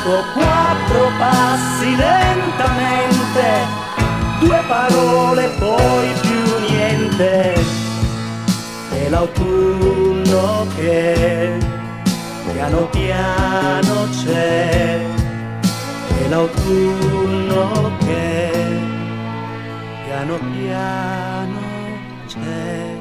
quattro passi lentamente, due parole poi più niente, e l'autunno che piano piano c'è, e l'autunno che piano piano c'è.